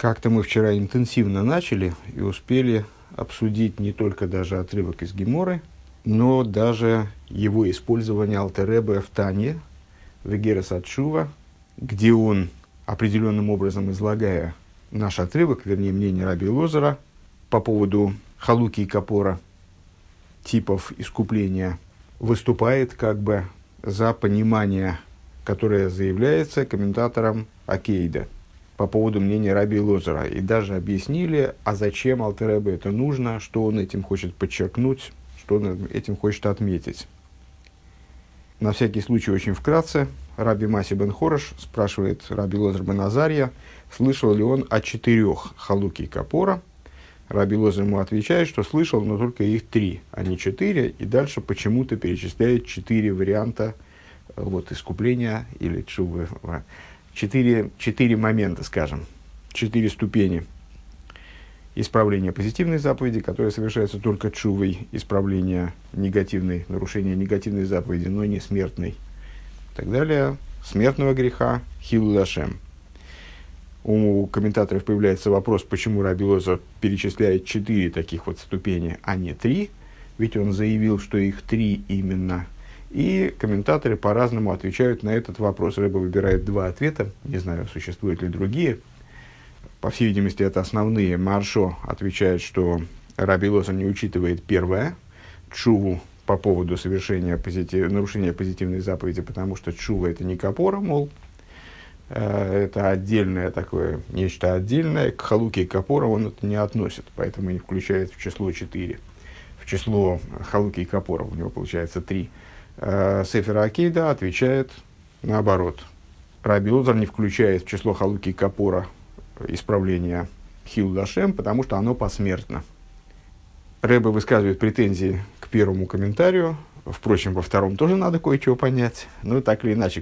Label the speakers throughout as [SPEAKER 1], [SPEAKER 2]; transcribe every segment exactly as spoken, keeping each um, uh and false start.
[SPEAKER 1] Как-то мы вчера интенсивно начали и успели обсудить не только даже отрывок из Геморы, но даже его использование Алтер Ребе в Тане, в Эгерес ат-Шува, где он, определенным образом излагая наш отрывок, вернее, мнение Раби Лозера по поводу халуки и капора, типов искупления, выступает как бы за понимание, которое заявляется комментатором Акейда по поводу мнения Раби Лозера. И даже объяснили, а зачем Алтер Ребе это нужно, что он этим хочет подчеркнуть, что он этим хочет отметить. На всякий случай, очень вкратце, Раби Маси бен Хорош спрашивает Раби Лозер бен Азарья, слышал ли он о четырех халуки и капора. Раби Лозер ему отвечает, что слышал, но только их три, а не четыре, и дальше почему-то перечисляет четыре варианта вот, искупления или чувы. Четыре, четыре момента, скажем, четыре ступени исправления позитивной заповеди, которые совершаются только чувой, исправления негативной, нарушения негативной заповеди, но не смертной. И так далее. Смертного греха, хилу лашем. У комментаторов появляется вопрос, почему Раби Лозер перечисляет четыре таких вот ступени, а не три, ведь он заявил, что их три именно. И комментаторы по-разному отвечают на этот вопрос. Рэбе выбирает два ответа, не знаю, существуют ли другие. По всей видимости, это основные. Маршо отвечает, что Раби Лозер не учитывает первое, чуву по поводу совершения позитив... нарушения позитивной заповеди, потому что чува это не капора, мол, это отдельное такое, нечто отдельное, к халуке и капора он это не относит, поэтому не включает в число четыре. В число халуки и капора у него получается три. Сефер Акейда отвечает наоборот. Раби Лозер не включает в число халуки и капора исправления хилу лашем, потому что оно посмертно. Рэбе высказывает претензии к первому комментарию. Впрочем, во втором тоже надо кое-чего понять. Но так или иначе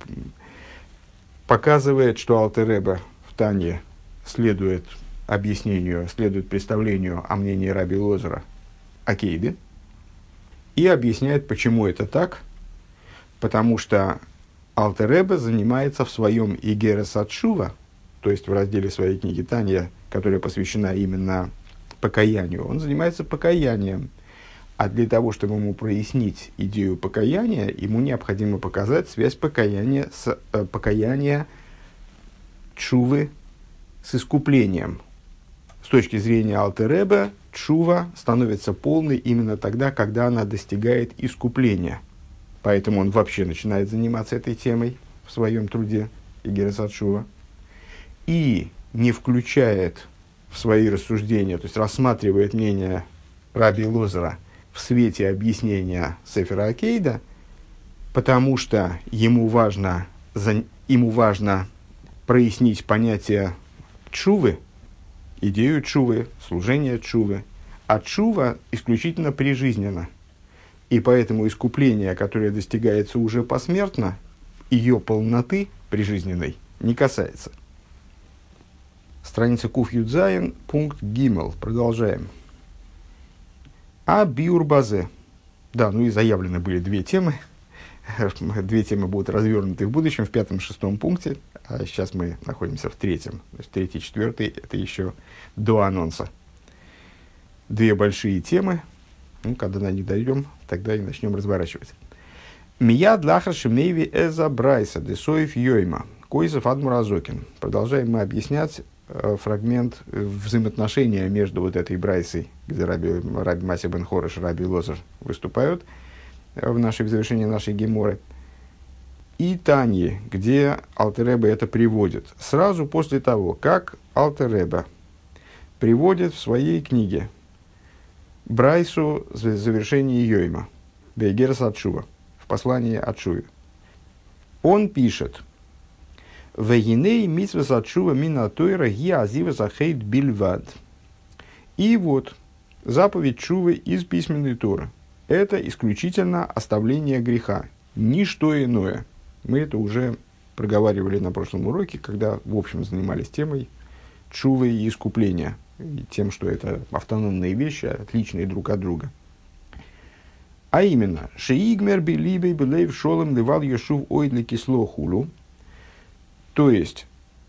[SPEAKER 1] показывает, что Алтер Ребе в Тане следует объяснению, следует представлению о мнении Раби Лозера Акейды. И объясняет, почему это так. Потому что Алтер Ребе занимается в своем Эгерес ат-Шува, то есть в разделе своей книги Танья, которая посвящена именно покаянию, он занимается покаянием. А для того, чтобы ему прояснить идею покаяния, ему необходимо показать связь покаяния, с, э, покаяния тшувы с искуплением. С точки зрения Алтер Ребе, тшува становится полной именно тогда, когда она достигает искупления. Поэтому он вообще начинает заниматься этой темой в своем труде Эгерес ат-Шува. И не включает в свои рассуждения, то есть рассматривает мнение Раби Лозера в свете объяснения Сефера Акейда, потому что ему важно, за, ему важно прояснить понятие тшувы, идею тшувы, служение тшувы, а тшува исключительно прижизненно. И поэтому искупление, которое достигается уже посмертно, ее полноты прижизненной не касается. Страница Куф Юдзайн, пункт Гимел. Продолжаем. А биур базе. Да, ну и заявлены были две темы. Две темы будут развернуты в будущем, в пятом и шестом пункте. А сейчас мы находимся в третьем. То есть третий и четвертый – это еще до анонса. Две большие темы. Ну, когда на них дойдем, тогда и начнем разворачивать. Мияд лахар шемнейви эза брайса десоев йойма. Койзев адмуразокин. Продолжаем мы объяснять фрагмент взаимоотношения между вот этой брайсой, где Раби, Раби Маси бен Хорош и Раби Лозер выступают в, нашей, в завершении нашей геморы, и Таньи, где Алтер Ребе это приводит. Сразу после того, как Алтер Ребе приводит в своей книге брайсу завершения Йойма, Бейгерес ат-Шува, в послании ат-Шуве, он пишет: «Вегиней митцвас ат-Шува мина тойра ги азивас ахейт бильвад». И вот, заповедь Шувы из письменной Торы – это исключительно оставление греха, ничто иное. Мы это уже проговаривали на прошлом уроке, когда, в общем, занимались темой Шувы и искупления, и тем, что это автономные вещи, отличные друг от друга. А именно, «Шеигмер билибей билейв шолем ливал ешув ойдли кисло хулу». То есть,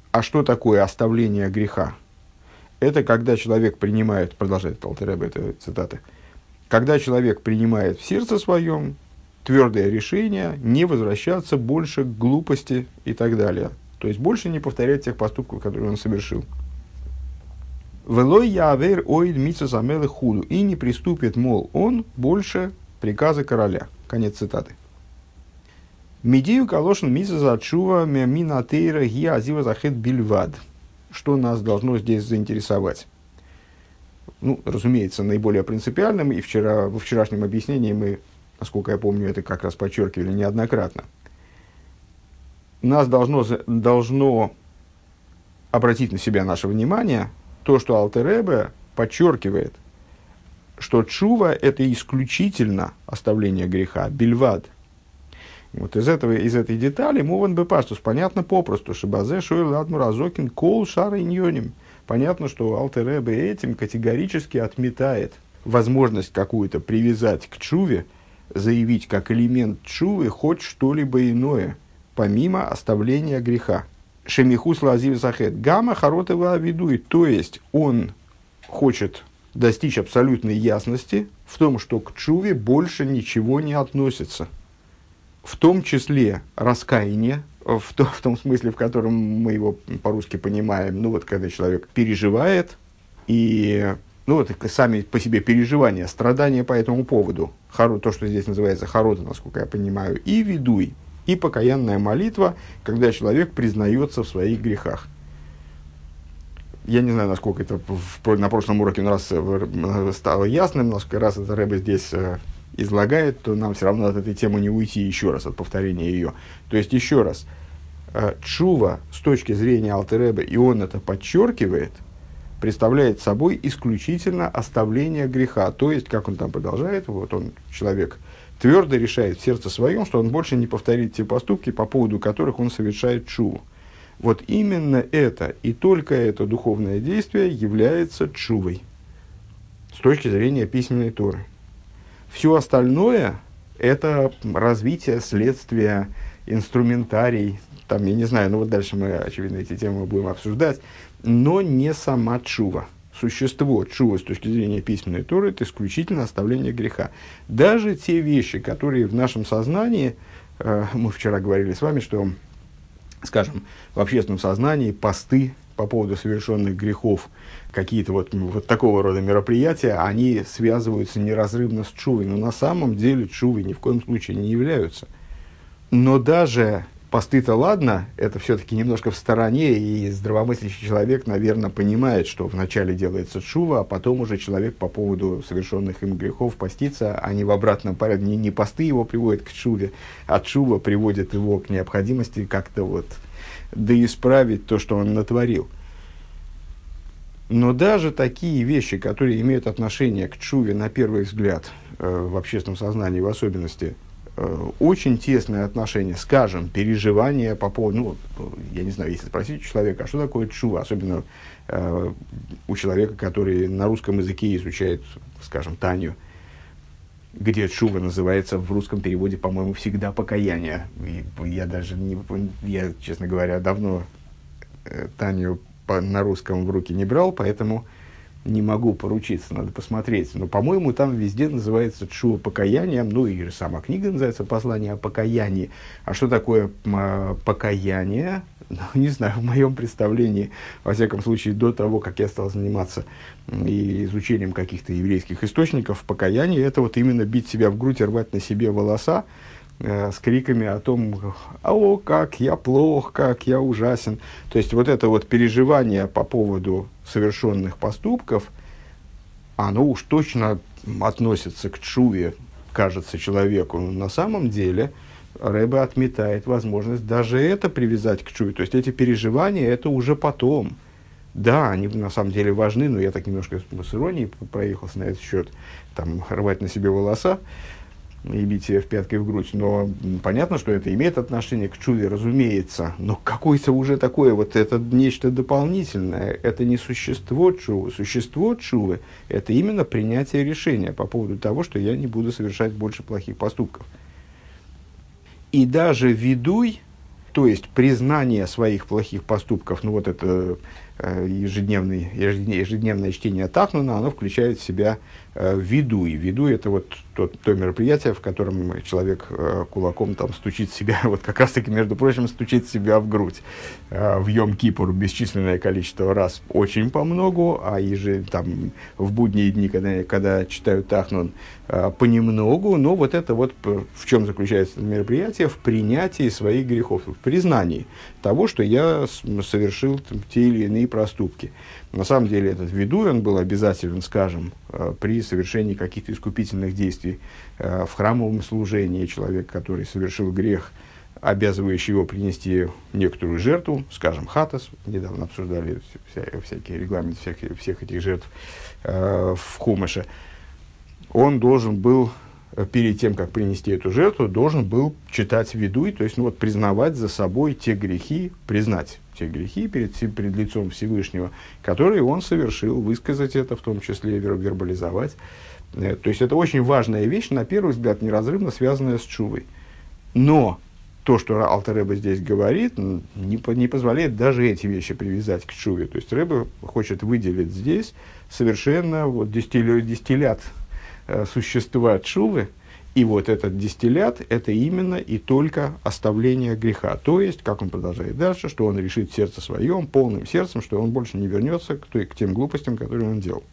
[SPEAKER 1] А что такое оставление греха? Это когда человек принимает, продолжает Алтер Ребе, это цитата, когда человек принимает в сердце своем твердое решение не возвращаться больше к глупости и так далее. То есть больше не повторять тех поступков, которые он совершил. «Велой явер оид митцвос амелех худу». И не приступит, мол, он больше приказа короля. Конец цитаты. «Медию калошин митцвос атшува мемина тейра ги азива захет бильвад». Что нас должно здесь заинтересовать? Ну, разумеется, наиболее принципиальным, и вчера, во вчерашнем объяснении мы, насколько я помню, это как раз подчеркивали неоднократно. Нас должно, должно обратить на себя наше внимание то, что Алтер Ребе подчеркивает, что тшува – это исключительно оставление греха, бильвад. Вот из, этого, из этой детали мован бепаштус, понятно попросту, шибазе шойл адмур азокин кол шара иньоним. Понятно, что Алтер Ребе этим категорически отметает возможность какую-то привязать к тшуве, заявить как элемент тшувы хоть что-либо иное, помимо оставления греха. Шемихус лазив захет гамма харотова авидует, то есть он хочет достичь абсолютной ясности в том, что к тшуве больше ничего не относится. В том числе раскаяние, в, то, в том смысле, в котором мы его по-русски понимаем, ну вот когда человек переживает, и ну вот сами по себе переживания, страдания по этому поводу, хару, то, что здесь называется харота, насколько я понимаю, и видуй, и покаянная молитва, когда человек признается в своих грехах. Я не знаю, насколько это в, на прошлом уроке у нас стало ясным, насколько раз это Ребе здесь излагает, то нам все равно от этой темы не уйти еще раз, от повторения ее. То есть, еще раз, тшува с точки зрения Алтер Ребе, и он это подчеркивает, представляет собой исключительно оставление греха. То есть, как он там продолжает, вот он, человек, твердо решает в сердце своем, что он больше не повторит те поступки, по поводу которых он совершает тшуву. Вот именно это и только это духовное действие является тшувой с точки зрения письменной Торы. Все остальное – это развитие, следствие, инструментарий. Там, я не знаю, ну вот дальше мы, очевидно, эти темы будем обсуждать. Но не сама тшува. Существо тшува с точки зрения письменной Торы – это исключительно оставление греха. Даже те вещи, которые в нашем сознании, э, мы вчера говорили с вами, что, скажем, в общественном сознании посты по поводу совершенных грехов, какие-то вот, вот такого рода мероприятия, они связываются неразрывно с тшувой, но на самом деле тшувой ни в коем случае не являются. Но даже посты-то ладно, это все-таки немножко в стороне, и здравомыслящий человек, наверное, понимает, что вначале делается тшува, а потом уже человек по поводу совершенных им грехов постится, а не в обратном порядке. Не, не посты его приводят к тшуве, а тшува приводит его к необходимости как-то вот доисправить то, что он натворил. Но даже такие вещи, которые имеют отношение к тшуве на первый взгляд, э, в общественном сознании в особенности, э, очень тесное отношение, скажем, переживания по поводу, ну, я не знаю, если спросить у человека, а что такое тшува, особенно э, у человека, который на русском языке изучает, скажем, Танью, где тшува называется в русском переводе, по-моему, всегда покаяние. И я даже не, я, честно говоря, давно э, Таню по, на русском в руки не брал, поэтому не могу поручиться, надо посмотреть. Но, по-моему, там везде называется тшува покаянием, ну и сама книга называется «Послание о покаянии». А что такое м- покаяние? Ну, не знаю, в моем представлении, во всяком случае, до того, как я стал заниматься и изучением каких-то еврейских источников, покаяние – это вот именно бить себя в грудь и рвать на себе волоса э, с криками о том, «О, как я плох, как я ужасен». То есть, вот это вот переживание по поводу совершенных поступков, оно уж точно относится к тшуве, кажется человеку. Но на самом деле Ребе отметает возможность даже это привязать к тшуве. То есть, эти переживания – это уже потом. Да, они на самом деле важны, но я так немножко с иронией проехался на этот счет. Там, рвать на себе волоса и бить себя в пяткой в грудь. Но понятно, что это имеет отношение к тшуве, разумеется. Но какое-то уже такое, вот это нечто дополнительное. Это не существо тшувы. Существо тшувы – это именно принятие решения по поводу того, что я не буду совершать больше плохих поступков. И даже видуй, То есть признание своих плохих поступков, ну вот это э, ежедневный, ежедневное чтение Тахнуна, оно включает в себя э, видуй. Видуй — это вот то, то мероприятие, в котором человек э, кулаком там стучит себя, вот как раз таки, между прочим, стучит себя в грудь. Э, в Йом-Кипур бесчисленное количество раз, очень по многу, а еже, там, в будние дни, когда, когда читают Тахнун, э, понемногу. Но вот это вот в чем заключается это мероприятие? В принятии своих грехов, в признании того, что я совершил там, те или иные проступки. На самом деле этот видуй, он был обязателен, скажем, при совершении каких-то искупительных действий в храмовом служении. Человек, который совершил грех, обязывающий его принести некоторую жертву, скажем, хатас, недавно обсуждали вся, всякие регламенты всех, всех этих жертв э, в Хумаше, он должен был, перед тем, как принести эту жертву, должен был читать видуй, то есть ну, вот, признавать за собой те грехи, признать те грехи перед, перед лицом Всевышнего, которые он совершил, высказать это, в том числе вербализовать. Э, то есть это очень важная вещь, на первый взгляд, неразрывно связанная с тшувой. Но то, что Алтер Ребе здесь говорит, не, не позволяет даже эти вещи привязать к тшуве. То есть Ребе хочет выделить здесь совершенно вот, дистилля, дистиллят э, существа тшувы. И вот этот дистиллят – это именно и только оставление греха. То есть, как он продолжает дальше, что он решит в сердце своем, полным сердцем, что он больше не вернется к, той, к тем глупостям, которые он делал.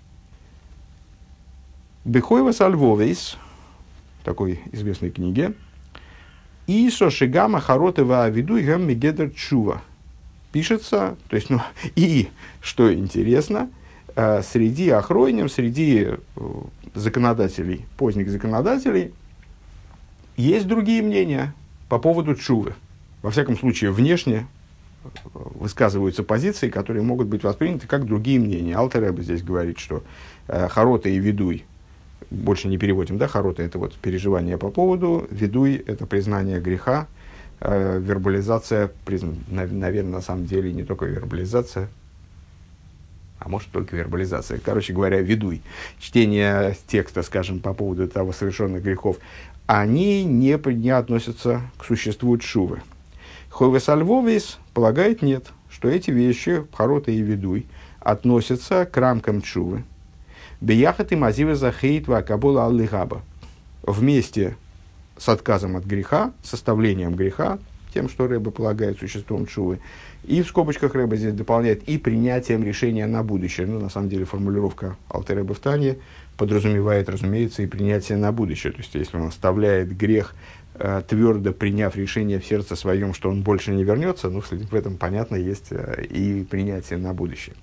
[SPEAKER 1] Бехойва Сальвовейс, такой известной книге, «Исо шигама харотева авиду гэм мегедер чува». Пишется, то есть, ну, и, что интересно, э, среди охройним, среди э, законодателей, поздних законодателей, есть другие мнения по поводу тшувы. Во всяком случае, внешне высказываются позиции, которые могут быть восприняты как другие мнения. Алтер Ребе здесь говорит, что э, харота и видуй, больше не переводим, да, харота — это вот переживание по поводу, видуй — это признание греха, э, вербализация, призна, на, наверное, на самом деле не только вербализация, а может только вербализация. Короче говоря, видуй, чтение текста, скажем, по поводу того совершенных грехов, они не, не относятся к существу тшувы. Хойвес Альвовис полагает нет, что эти вещи, харота и видуй, относятся к рамкам тшувы. Бияхат и мазива захейт вакабола аллигаба. Вместе с отказом от греха, составлением греха, тем, что Ребе полагает существом тшувы, и в скобочках Ребе здесь дополняет, и принятием решения на будущее. Ну, на самом деле, формулировка Алтер Ребе в Тане подразумевает, разумеется, и принятие на будущее. То есть, если он оставляет грех, э, твердо приняв решение в сердце своем, что он больше не вернется, ну, в этом, понятно, есть э, и принятие на будущее.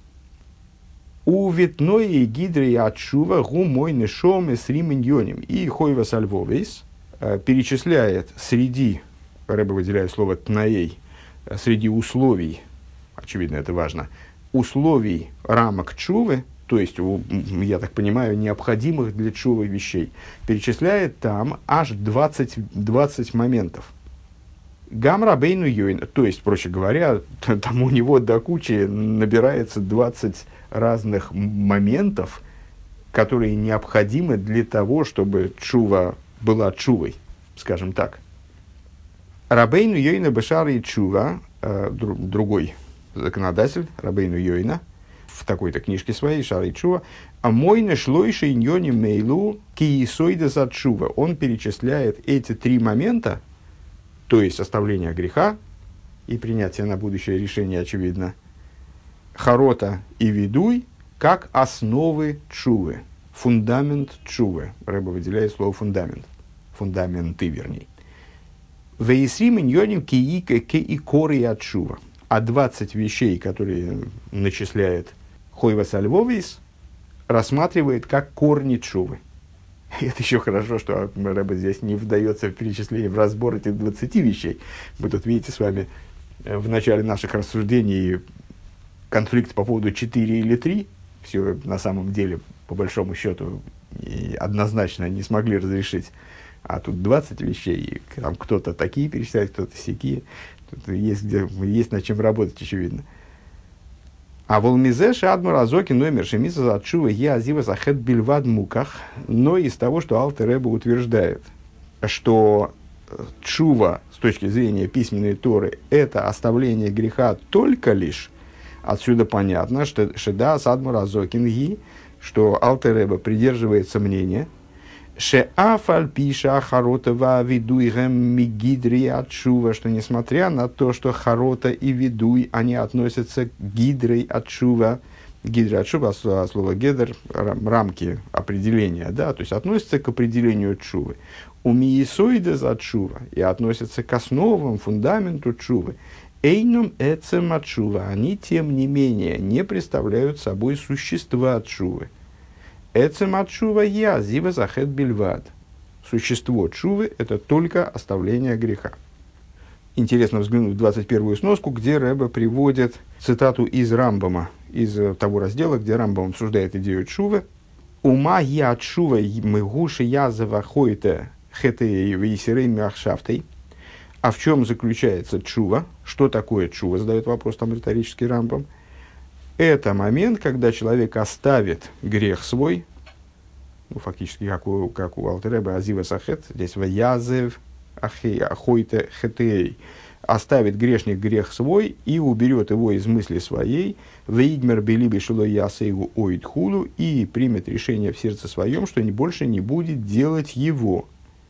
[SPEAKER 1] У ветной и гидри отшува гу мой нешом и сриминьоним. И Хойва Сальвовейс э, перечисляет среди, Ребе выделяет слово тнаей, э, среди условий, очевидно, это важно, условий рамок тшувы, то есть, я так понимаю, необходимых для тшувы вещей, перечисляет там аж двадцать, двадцать моментов. Гам рабейну йойна, то есть, проще говоря, там у него до кучи набирается двадцать разных моментов, которые необходимы для того, чтобы тшува была тшувой, скажем так. Рабейну йойна бешар и тшува, э, дру, другой законодатель, Рабейну йойна, в такой-то книжке своей, Шар и Тшува, а мой нашлойший ньони мейлу киесойда за тшува. Он перечисляет эти три момента, то есть оставление греха и принятие на будущее решение, очевидно, харота и видуй, как основы тшувы, фундамент тшувы. Ребе выделяет слово фундамент, фундаменты, вернее. Вейсрим ньоним киика киикори от тшува. А двадцать вещей, которые начисляет Хойва Сальвовис, рассматривает как корни тшувы. И это еще хорошо, что Ребе здесь не вдается в перечисление, в разбор этих двадцати вещей. Вы тут видите с вами в начале наших рассуждений конфликт по поводу четыре или три. Все на самом деле, по большому счету, однозначно не смогли разрешить. А тут двадцать вещей, и там кто-то такие перечисляет, кто-то сякие. Тут есть, где, есть над чем работать, очевидно. А волмизе шадмар азоки номер шемиса зачува я азива захет бильвад муках. Но из того, что Алтер Ребе утверждает, что чува с точки зрения письменной Торы – это оставление греха только лишь, отсюда понятно, что Шеда Садмар Азокин Ги, что Алтер Ребе придерживается мнения, Шеафаль пиша харотова видуйгем мигидри от чува, что несмотря на то, что харота и видуй, они относятся к гидрой от чува, гидра от чува, слово гедр, рамки определения, да, то есть относятся к определению чувы. У миесоидес от чува и относятся к основам, фундаменту чувы. Эйнум эцем от чува, они тем не менее не представляют собой существа от чувы. Эцем от чува я, зива захет бельвад. Существо чувы – это только оставление греха. Интересно взглянуть в двадцать первую сноску, где Ребе приводит цитату из Рамбама, из того раздела, где Рамбам обсуждает идею чувы. «Ума я чува мегуши я завахойте хетеи вейсерей мяхшафтей». А в чем заключается чува? Что такое чува? Задает вопрос там риторический Рамбам. Это момент, когда человек оставит грех свой, ну, фактически, как у, как у Алтер Ребе, азива сахет, здесь ваязев ахойте хетей, оставит грешник грех свой и уберет его из мысли своей, вейдмер белиби шило ясейгу оид худу, и примет решение в сердце своем, что больше не будет делать его.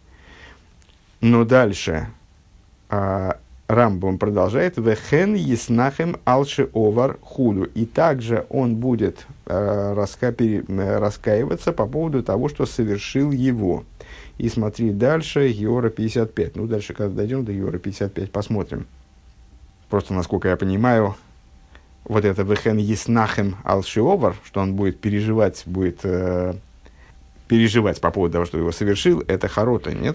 [SPEAKER 1] Но дальше а, Рамбам продолжает, «Вехен еснахем алши овар худу». И также он будет э, раска, пере, э, раскаиваться по поводу того, что совершил его. И смотри дальше, Геора пятьдесят пять. Ну, дальше, когда дойдем до Геора пятьдесят пять, посмотрим. Просто, насколько я понимаю, вот это «Вехен еснахем алши овар», что он будет переживать, будет э, переживать по поводу того, что его совершил, это харота, нет?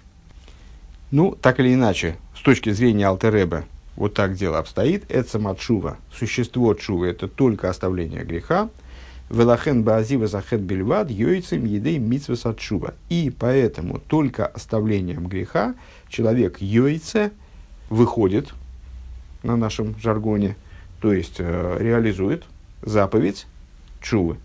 [SPEAKER 1] Ну, так или иначе, с точки зрения Алтер Ребе, вот так дело обстоит. Эцем от чува, существо чувы, это только оставление греха. Велахен баазива захет бельвад, йойцем едей митсвес от чува. И поэтому только оставлением греха человек йойце выходит, на нашем жаргоне, то есть э, реализует заповедь чувы.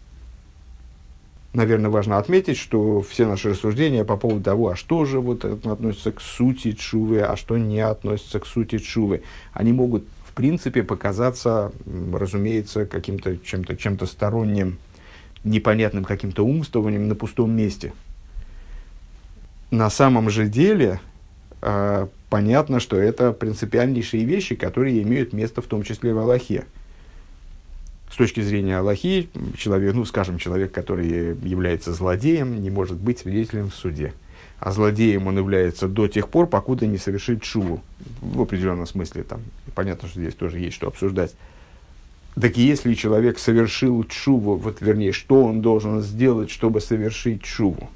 [SPEAKER 1] Наверное, важно отметить, что все наши рассуждения по поводу того, а что же вот это относится к сути чувы, а что не относится к сути чувы, они могут, в принципе, показаться, разумеется, каким-то чем-то, чем-то сторонним, непонятным каким-то умствованием на пустом месте. На самом же деле, э, понятно, что это принципиальнейшие вещи, которые имеют место в том числе в Алахе. С точки зрения Алахи, человек, ну, скажем, человек, который является злодеем, не может быть свидетелем в суде. А злодеем он является до тех пор, покуда не совершит шуву. В определенном смысле, там, понятно, что здесь тоже есть что обсуждать. Так если человек совершил шуву, вот, вернее, что он должен сделать, чтобы совершить шуву?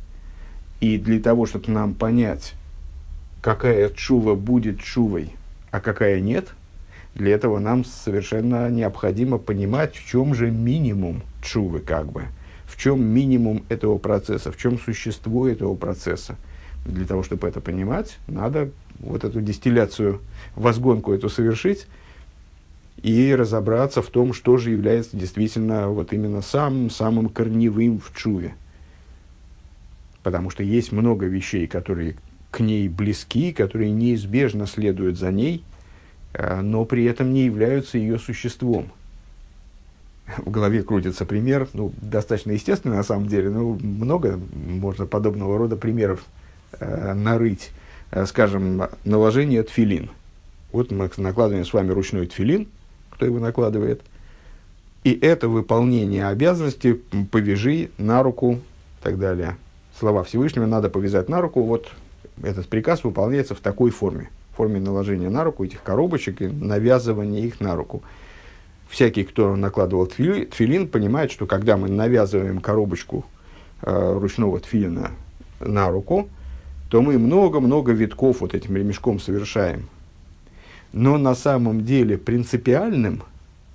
[SPEAKER 1] И для того, чтобы нам понять, какая шува будет шувой, а какая нет, для этого нам совершенно необходимо понимать, в чем же минимум тшувы, как бы, в чем минимум этого процесса, в чем существо этого процесса. Для того, чтобы это понимать, надо вот эту дистилляцию, возгонку эту совершить и разобраться в том, что же является действительно вот именно самым, самым корневым в тшуве. Потому что есть много вещей, которые к ней близки, которые неизбежно следуют за ней, но при этом не являются ее существом. В голове крутится пример, ну, достаточно естественный на самом деле, но много можно подобного рода примеров э, нарыть. Э, скажем, наложение тфилин. Вот мы накладываем с вами ручной тфилин, кто его накладывает, и это выполнение обязанности «повяжи на руку» и так далее. Слова Всевышнего надо повязать на руку, вот этот приказ выполняется в такой форме. В форме наложения на руку этих коробочек и навязывания их на руку. Всякий, кто накладывал тфилин, тфилин, понимает, что когда мы навязываем коробочку э, ручного тфилина на руку, то мы много-много витков вот этим ремешком совершаем. Но на самом деле принципиальным,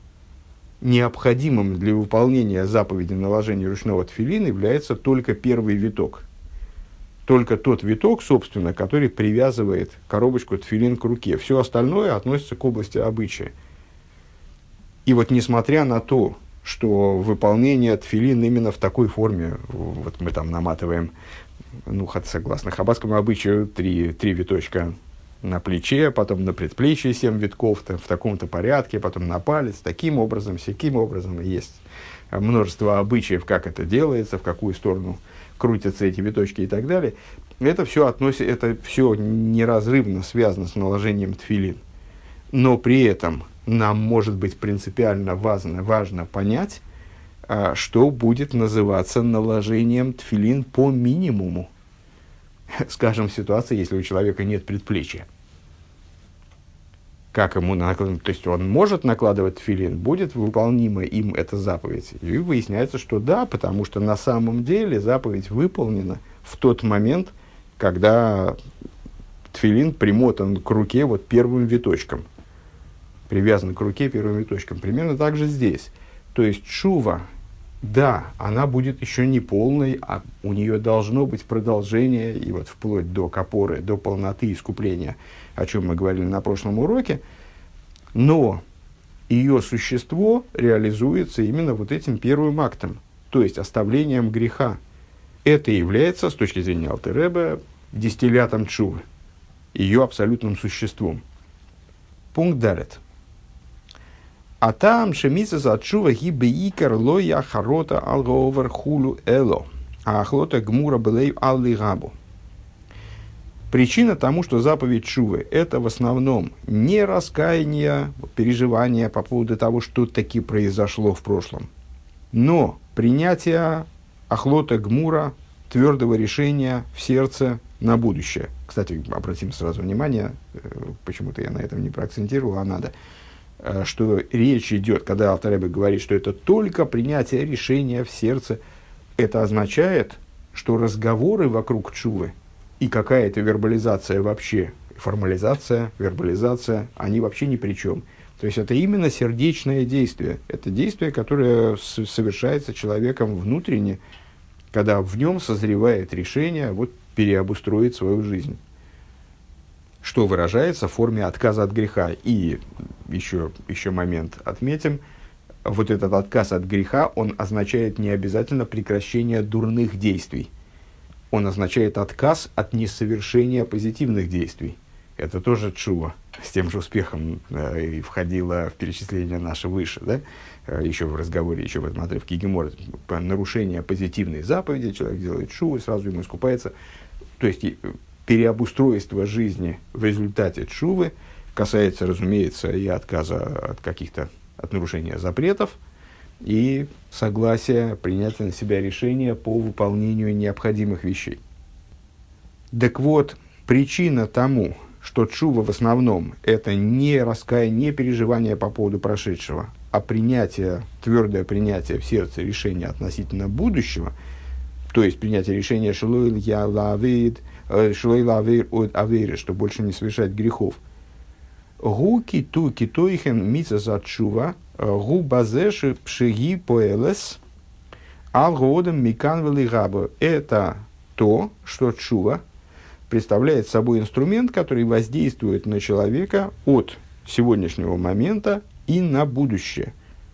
[SPEAKER 1] необходимым для выполнения заповеди наложения ручного тфилина является только первый виток. Только тот виток, собственно, который привязывает коробочку тфилин к руке. Все остальное относится к области обычая. И вот несмотря на то, что выполнение тфилин именно в такой форме, вот мы там наматываем ну, согласно хаббатскому обычаю, три, три виточка на плече, потом на предплечье семь витков в таком-то порядке, потом на палец, таким образом, сяким образом. Есть множество обычаев, как это делается, в какую сторону крутятся эти виточки и так далее. Это все относится, это все неразрывно связано с наложением тфилин. Но при этом нам может быть принципиально важно, важно понять, что будет называться наложением тфилин по минимуму. Скажем, в ситуации, если у человека нет предплечья. Как ему накладывать? То есть он может накладывать тфилин, будет выполнима им эта заповедь. И выясняется, что да, потому что на самом деле заповедь выполнена в тот момент, когда тфилин примотан к руке вот первым виточком. Привязан к руке первым виточком. Примерно так же здесь. То есть шува, да, она будет еще не полной, а у нее должно быть продолжение, и вот вплоть до капоры, до полноты искупления, о чем мы говорили на прошлом уроке, но ее существо реализуется именно вот этим первым актом, то есть оставлением греха. Это является, с точки зрения Алтер Ребе, дистиллятом тшувы, ее абсолютным существом. Пункт далит. А там шемица за тшува гибе икар лоя харота алговер хулу эло, а ахлота гмура белей алли габу. Причина тому, что заповедь тшувы – это в основном не раскаяние, переживание по поводу того, что таки произошло в прошлом, но принятие ахлота гмура, твердого решения в сердце на будущее. Кстати, обратим сразу внимание, почему-то я на этом не проакцентировал, а надо, что речь идет, когда Алтер Ребе говорит, что это только принятие решения в сердце, это означает, что разговоры вокруг тшувы и какая-то вербализация вообще, формализация, вербализация, они вообще ни при чем. То есть это именно сердечное действие. Это действие, которое с- совершается человеком внутренне, когда в нем созревает решение вот, переобустроить свою жизнь. Что выражается в форме отказа от греха. И еще, еще момент отметим. Вот этот отказ от греха, он означает не обязательно прекращение дурных действий. Он означает отказ от несовершения позитивных действий. Это тоже тшува. С тем же успехом э, и входило в перечисление наше выше, да? э, еще в разговоре, еще в этом отрывке Гемора. Нарушение позитивной заповеди, человек делает тшуву, сразу ему искупается. То есть переобустройство жизни в результате тшувы касается, разумеется, и отказа от каких-то, от нарушения запретов, и согласия, принятия на себя решения по выполнению необходимых вещей. Так вот, причина тому, что тшува в основном это не раскаяние, не переживание по поводу прошедшего, а принятие, твердое принятие в сердце решения относительно будущего, то есть принятие решения «шелой я лавид», «шелой лавир от авейры», что больше не совершать грехов. «Гу киту китоихен мица за тшува», «гу базеши пшиги поэлес», «алгоодам микан велигабо». Это то, что тшува представляет собой инструмент, который воздействует на человека от сегодняшнего момента и на будущее.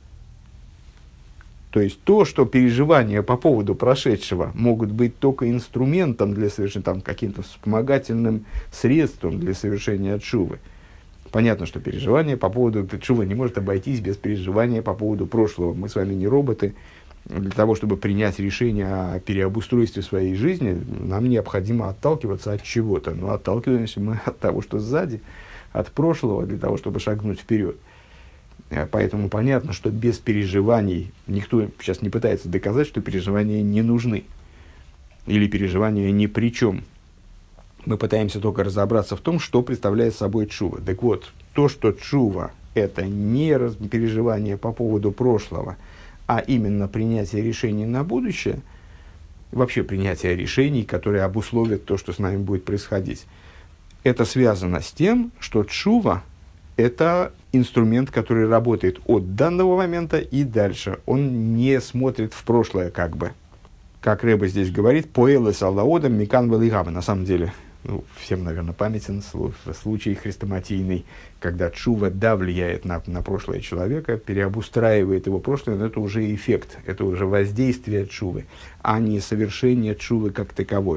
[SPEAKER 1] То есть то, что переживания по поводу прошедшего могут быть только инструментом для совершения, там, каким-то вспомогательным средством для совершения тшувы. Понятно, что переживание по поводу тшувы не может обойтись без переживания по поводу прошлого. Мы с вами не роботы. Для того, чтобы принять решение о переобустройстве своей жизни, нам необходимо отталкиваться от чего-то. Но отталкиваемся мы от того, что сзади, от прошлого, для того, чтобы шагнуть вперед. Поэтому понятно, что без переживаний никто сейчас не пытается доказать, что переживания не нужны. Или переживания ни при чем. Мы пытаемся только разобраться в том, что представляет собой тшува. Так вот, то, что тшува – это не переживание по поводу прошлого, а именно принятие решений на будущее, вообще принятие решений, которые обусловят то, что с нами будет происходить, это связано с тем, что тшува – это инструмент, который работает от данного момента и дальше. Он не смотрит в прошлое, как бы. Как Ребе здесь говорит, «поэлэс аллаодам микан велигава». На самом деле, ну, всем, наверное, памятен случай хрестоматийный, когда тшува, да, влияет на, на прошлое человека, переобустраивает его прошлое, но это уже эффект, это уже воздействие тшувы, а не совершение тшувы как таковое.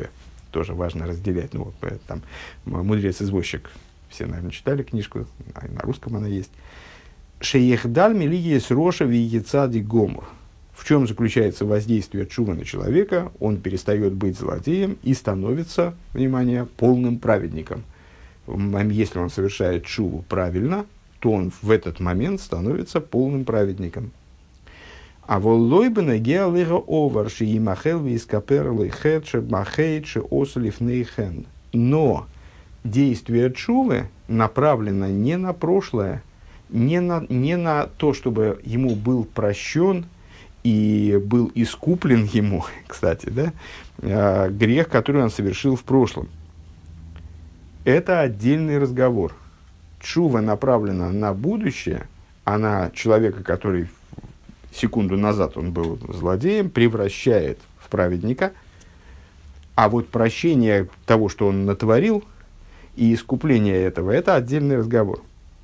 [SPEAKER 1] тоже важно разделять. Ну, вот, там, «Мудрец-извозчик», все, наверное, читали книжку, а на русском она есть. «Шеехдаль милиес роша виецади гомур». В чем заключается воздействие тшува на человека? Он перестает быть злодеем и становится, внимание, полным праведником. Если он совершает тшуву правильно, то он в этот момент становится полным праведником. А воллойбена геалыга оварши и махел вискапер лейхедше махейдше ослив нейхен. Но действие тшувы направлено не на прошлое, не на, не на то, чтобы ему был прощен и был искуплен ему, кстати, да, э, грех, который он совершил в прошлом. Это отдельный разговор. Тшува направлена на будущее, а на человека, который секунду назад он был злодеем, превращает в праведника. А вот прощение того, что он натворил, и искупление этого, это отдельный разговор.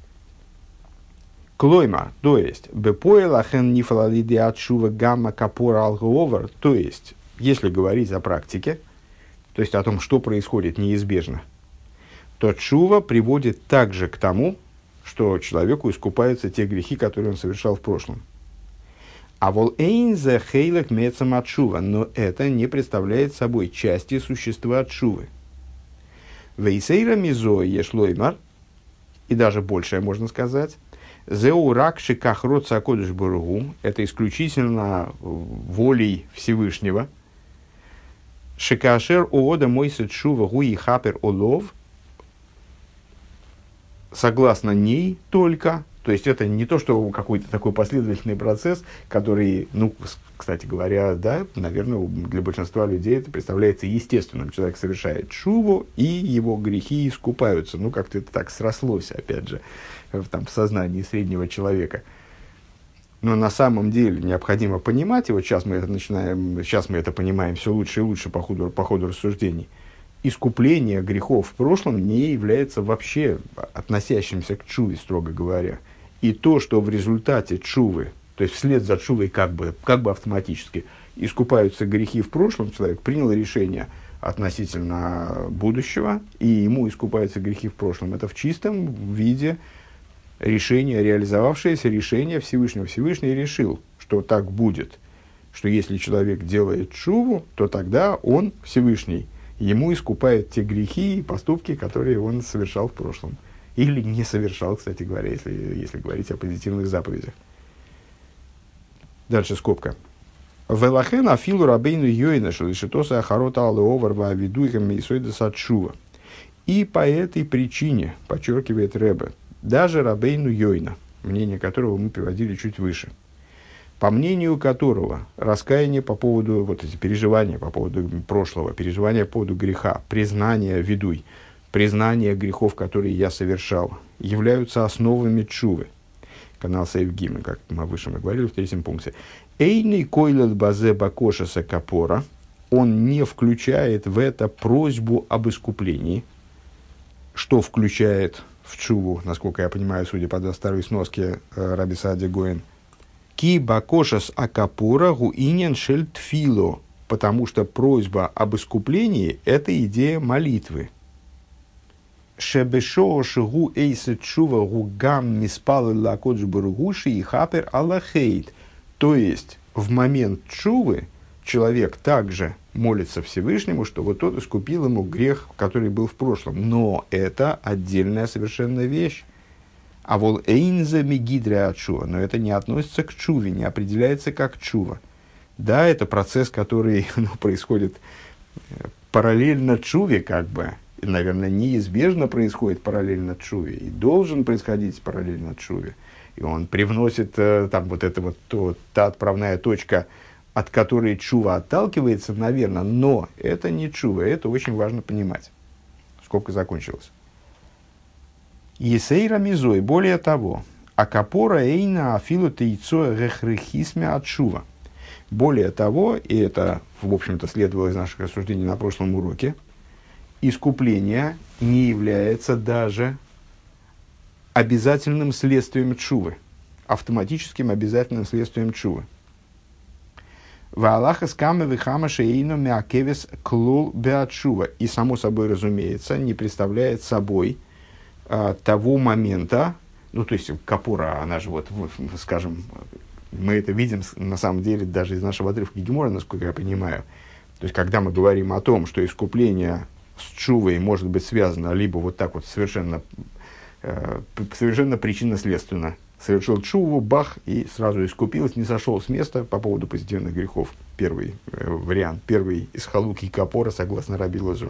[SPEAKER 1] Клойма, то есть, бепоэлахен нифалалиди атшува гамма капора алговор, то есть, если говорить о практике, то есть о том, что происходит неизбежно, то тшува приводит также к тому, что человеку искупаются те грехи, которые он совершал в прошлом. А вол эйнзе хейлек мецам атшува, но это не представляет собой части существа тшувы. Вейсейра мизой ешлоймар, и даже большее можно сказать, зеурак шикахрот сакодыш бургу, это исключительно волей Всевышнего. Шикашер оода мойсет шува гуи хапер олов, согласно ней только, то есть это не то, что какой-то такой последовательный процесс, который, ну, кстати говоря, да, наверное, для большинства людей это представляется естественным. Человек совершает шуву, и его грехи искупаются. Ну, как-то это так срослось, опять же, в, там, в сознании среднего человека. Но на самом деле необходимо понимать, и вот сейчас мы это начинаем, сейчас мы это понимаем все лучше и лучше по ходу, по ходу рассуждений, искупление грехов в прошлом не является вообще относящимся к тшуве, строго говоря. И то, что в результате тшувы, то есть вслед за тшувой как бы, как бы автоматически искупаются грехи в прошлом, человек принял решение относительно будущего, и ему искупаются грехи в прошлом. Это в чистом виде решение, реализовавшееся решение Всевышнего. Всевышний решил, что так будет, что если человек делает тшуву, то тогда он, Всевышний, ему искупает те грехи и поступки, которые он совершал в прошлом. Или не совершал, кстати говоря, если, если говорить о позитивных заповедях. Дальше скобка. «Велахен афилу рабейну йойна шелишитоса ахарота алеовар ваавидуйхам мейсойда садшува». И по этой причине, подчеркивает Ребе, даже рабейну йойна, мнение которого мы приводили чуть выше, по мнению которого раскаяние по поводу, вот эти переживания по поводу прошлого, переживания по поводу греха, признание видуй, признание грехов, которые я совершал, являются основами тшувы. Канал Сейф Гимн, как мы выше мы говорили в третьем пункте. Эйный койлет базе бакошаса капора, он не включает в это просьбу об искуплении, что включает в тшуву, насколько я понимаю, судя по второй сноске э, Раби Саади Гоэн, ки бакошас акапора гуинен шель тфило, потому что просьба об искуплении – это идея молитвы. Шебешо шигу эйсе тшува гугам миспалы лакодж баругуши и хапер аллахейт. То есть, в момент тшувы человек также молится Всевышнему, что вот тот искупил ему грех, который был в прошлом. Но это отдельная совершенно вещь. А вол эйнзе мигидре от тшува. Но это не относится к тшуве, не определяется как тшува. Да, это процесс, который ну, происходит параллельно тшуве, как бы. И, наверное, неизбежно происходит параллельно тшуве. И должен происходить параллельно тшуве. И он привносит э, там вот это вот то, та отправная точка, от которой тшува отталкивается, наверное, но это не тшува, это очень важно понимать. Скобка закончилась. Есейра мизой, более того, акапора эйна афилу тейцо рехрехисме от тшува. Более того, и это, в общем-то, следовало из наших рассуждений на прошлом уроке, искупление не является даже обязательным следствием тшувы, автоматическим обязательным следствием тшувы. Ваалахас камы вихама шеину мякевис клул беатшува. И, само собой разумеется, не представляет собой а, того момента, ну, то есть, капора, она же, вот, скажем, мы это видим, на самом деле, даже из нашего отрывка Гемора, насколько я понимаю. То есть, когда мы говорим о том, что искупление с чувой может быть связано либо вот так вот совершенно, э, совершенно причинно-следственно. Совершил чуву, бах, и сразу искупился, не сошел с места по поводу позитивных грехов. Первый э, вариант, первый из халуки капора, согласно Раби Лозеру.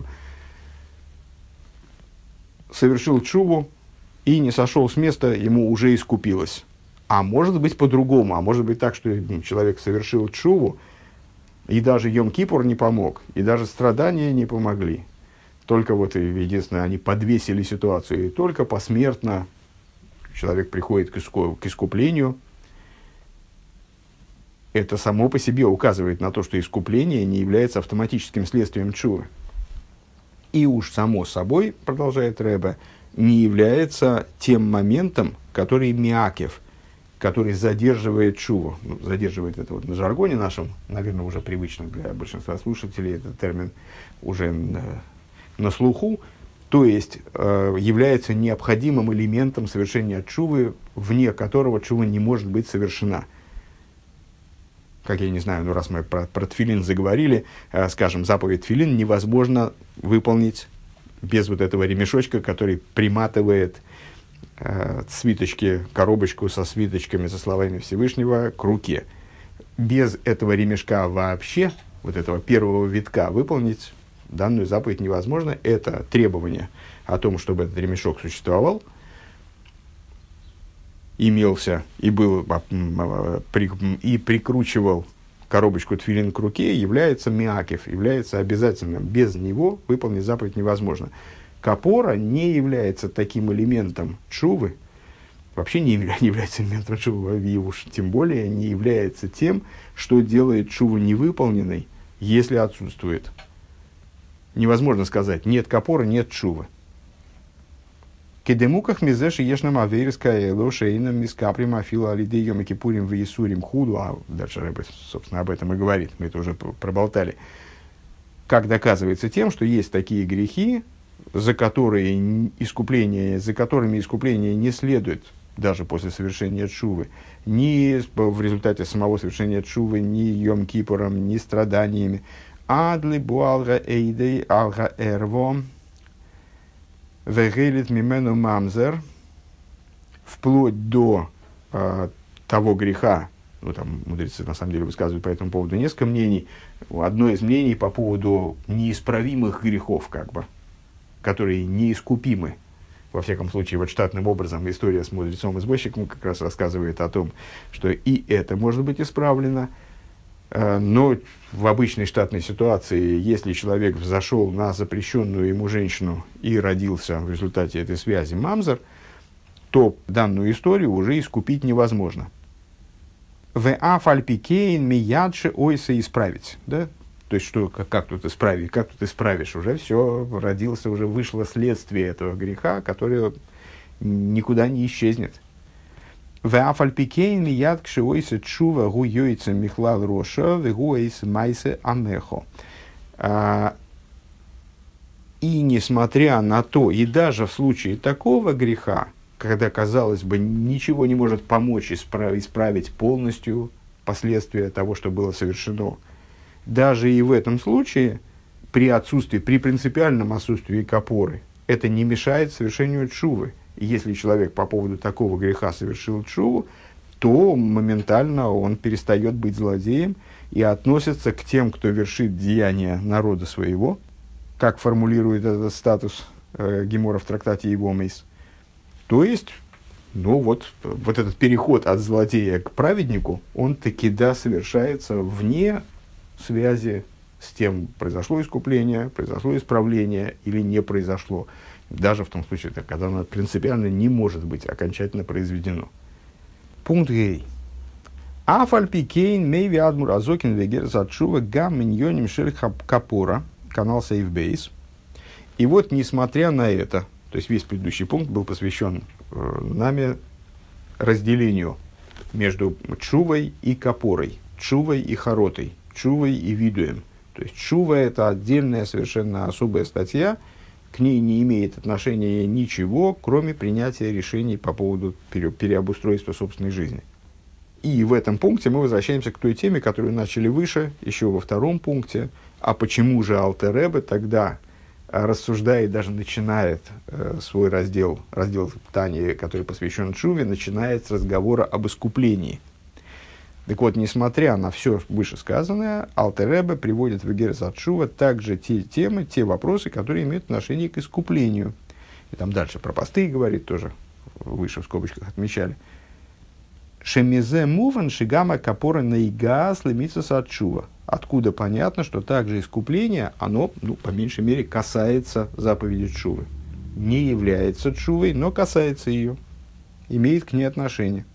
[SPEAKER 1] Совершил чуву и не сошел с места, ему уже искупилось. А может быть по-другому, а может быть так, что человек совершил чуву, и даже Йом-Кипур не помог, и даже страдания не помогли. Только вот, единственное, они подвесили ситуацию, и только посмертно человек приходит к, иску, к искуплению. Это само по себе указывает на то, что искупление не является автоматическим следствием чувы. И уж само собой, продолжает Ребе, не является тем моментом, который миакев, который задерживает чуву. Ну, задерживает это вот на жаргоне нашем, наверное, уже привычном для большинства слушателей, этот термин уже на, на слуху. То есть, э, является необходимым элементом совершения чувы, вне которого чува не может быть совершена. Как я не знаю, ну раз мы про, про тфилин заговорили, э, скажем, заповедь тфилин невозможно выполнить без вот этого ремешочка, который приматывает э, свиточки, коробочку со свиточками, со словами Всевышнего к руке. Без этого ремешка вообще, вот этого первого витка, выполнить данную заповедь невозможно. Это требование о том, чтобы этот ремешок существовал, имелся и, был, и прикручивал коробочку тфилин к руке, является миакев, является обязательным. Без него выполнить заповедь невозможно. Капора не является таким элементом чувы, вообще не является элементом чувы, и уж тем более не является тем, что делает чуву невыполненной, если отсутствует. Невозможно сказать, нет капора, нет чувы. Кедемуках мизеши ешнам авериская лошейном мискаприм афила алидейом и кипурим в Иисурим худу, а дальше Рэбе, собственно, об этом и говорит, мы это уже проболтали. Как доказывается тем, что есть такие грехи, за которые искупление, за которыми искупление не следует даже после совершения тшувы, ни в результате самого совершения тшувы, ни Йом-Кипуром, ни страданиями. Адли буалга эйдей алга эрво вегелит мимену мамзер, вплоть до э, того греха, ну там мудрецы на самом деле высказывают по этому поводу несколько мнений. Одно из мнений по поводу неисправимых грехов, как бы, которые неискупимы. Во всяком случае, вот штатным образом история с мудрецом-избойщиком как раз рассказывает о том, что и это может быть исправлено. Но в обычной штатной ситуации, если человек взошел на запрещенную ему женщину и родился в результате этой связи мамзер, то данную историю уже искупить невозможно. В афальпикейн миядши ойса исправить. Да? То есть, что, как, как, тут исправить, как тут исправишь? Уже все, родился, уже вышло следствие этого греха, которое никуда не исчезнет. В афальпикейн мияд кшиойса чува гуйойца михлал роша вегуэйс майсе амехо. И несмотря на то, и даже в случае такого греха, когда, казалось бы, ничего не может помочь исправить, исправить полностью последствия того, что было совершено, даже и в этом случае, при отсутствии, при принципиальном отсутствии капоры, это не мешает совершению тшувы. И если человек по поводу такого греха совершил тшуву, то моментально он перестает быть злодеем и относится к тем, кто вершит деяния народа своего, как формулирует этот статус э, Гемора в трактате Ивомейс. То есть, ну вот, вот этот переход от злодея к праведнику, он таки да совершается вне связи с тем, произошло искупление, произошло исправление или не произошло. Даже в том случае, когда оно принципиально не может быть окончательно произведено. Пункт Гей. Афальпикейн мейви адмур азокин вегерс отшува гам миньоним шель капора, канал Сейфбейс. И вот, несмотря на это, то есть весь предыдущий пункт был посвящен э, нами разделению между чувой и капорой, чувой и харотой. чувой и видуем. То есть чува – это отдельная, совершенно особая статья, к ней не имеет отношения ничего, кроме принятия решений по поводу пере, переобустройства собственной жизни. И в этом пункте мы возвращаемся к той теме, которую начали выше, еще во втором пункте. А почему же Алтер Ребе тогда рассуждает, даже начинает э, свой раздел, раздел Тани, который посвящен чуве, начинает с разговора об искуплении. Так вот, несмотря на все вышесказанное, Алтер Ребе приводит в Игерес ат Шува также те темы, те вопросы, которые имеют отношение к искуплению. И там дальше про посты говорит, тоже выше в скобочках отмечали. Шемизе муван шигама капора наигас лемитсус ат Шува. Откуда понятно, что также искупление, оно, ну, по меньшей мере, касается заповеди Шувы. Не является Шувой, но касается ее, имеет к ней отношение.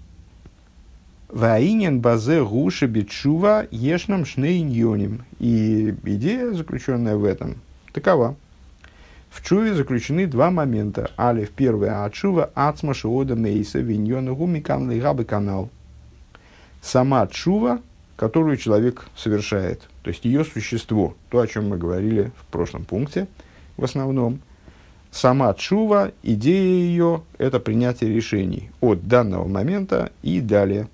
[SPEAKER 1] Ваинен базе гуши битшува ешнам шнейньоним. И идея, заключенная в этом, такова. В чуве заключены два момента. Алиф первый ачува ацма шиода мейса виньона гумикан лигабы канал. Сама чува, которую человек совершает, то есть ее существо, то, о чем мы говорили в прошлом пункте, в основном. Сама чува, идея ее, это принятие решений от данного момента и далее.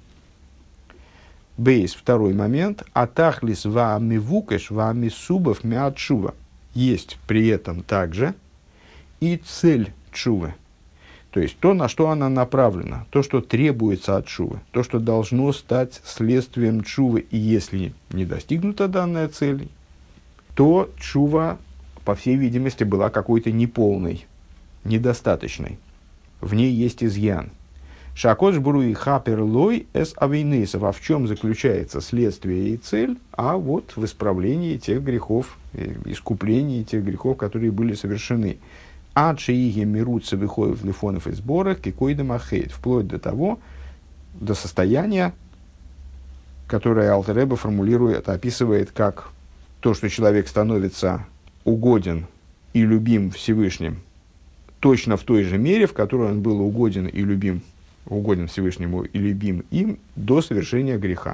[SPEAKER 1] Бейс, второй момент. Атахлис ваами вукеш ваами субов мя чува. Есть при этом также и цель чувы. То есть то, на что она направлена, то, что требуется от чувы, то, что должно стать следствием чувы. И если не достигнута данная цель, то чува, по всей видимости, была какой-то неполной, недостаточной. В ней есть изъян. Шакодж буруи хаперлой эс авейнесов. А в чем заключается следствие и цель? А вот в исправлении тех грехов, искуплении тех грехов, которые были совершены. Адшииги мирутся выходят в лифонов и сборах, кикойда махейт. Вплоть до того, до состояния, которое Алтер Ребе формулирует, описывает как то, что человек становится угоден и любим Всевышним, точно в той же мере, в которой он был угоден и любим угоден Всевышнему и любим им до совершения греха.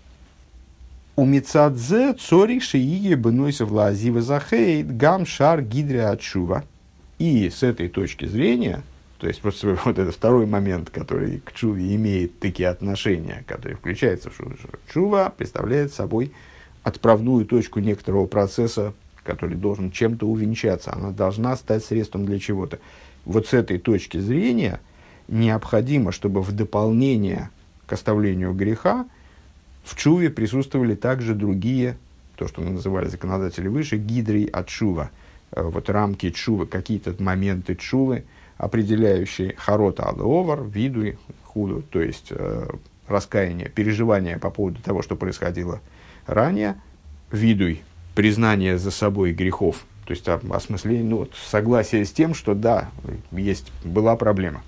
[SPEAKER 1] У мицадзе цори шиие бенойса влазива захейт гам шар гидре отшува. И с этой точки зрения, то есть просто вот это второй момент, который к чуве имеет такие отношения, который включается в шуву. Чува представляет собой отправную точку некоторого процесса, который должен чем-то увенчаться. Она должна стать средством для чего-то. Вот с этой точки зрения необходимо, чтобы в дополнение к оставлению греха в чуве присутствовали также другие, то, что мы называли законодатели выше, гидрей от чува. Вот рамки чувы, какие-то моменты чувы, определяющие харота алеовар, виду и худу, то есть э, раскаяние, переживание по поводу того, что происходило ранее, видуй, признание за собой грехов, то есть осмысление, ну, вот, согласие с тем, что да, есть, была проблема.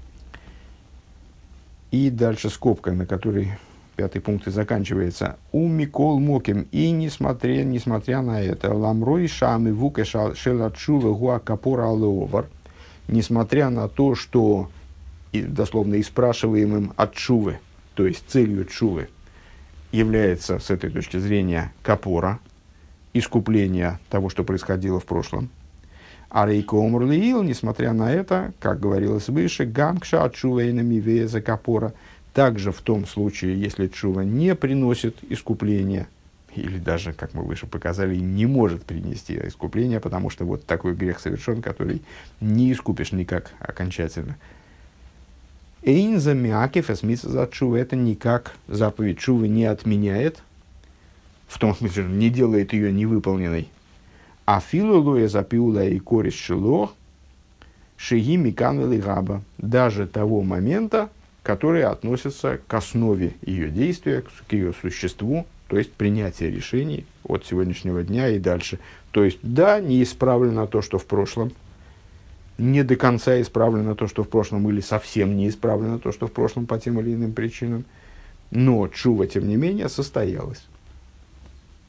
[SPEAKER 1] И дальше скобка, на которой пятый пункт и заканчивается. У Микол Моким. И несмотря, несмотря на это, ламрой шами вука шелачува гуа капора алеовар. Несмотря на то, что, и, дословно, и спрашиваемым от чувы, то есть целью чувы, является с этой точки зрения капора, искупление того, что происходило в прошлом. А рейко умрлиил, несмотря на это, как говорилось выше, гамкша чува и намивея за капора, также в том случае, если чува не приносит искупления, или даже, как мы выше показали, не может принести искупление, потому что вот такой грех совершен, который не искупишь никак окончательно. Эйнза мякев эсмиса за чува, это никак заповедь чувы не отменяет, в том смысле, что не делает ее невыполненной. А филолоя запиула и кореш шело шеги миканвели габа, даже того момента, который относится к основе ее действия, к ее существу, то есть принятие решений от сегодняшнего дня и дальше. То есть, да, не исправлено то, что в прошлом, не до конца исправлено то, что в прошлом, или совсем не исправлено то, что в прошлом по тем или иным причинам, но чува, тем не менее, состоялась.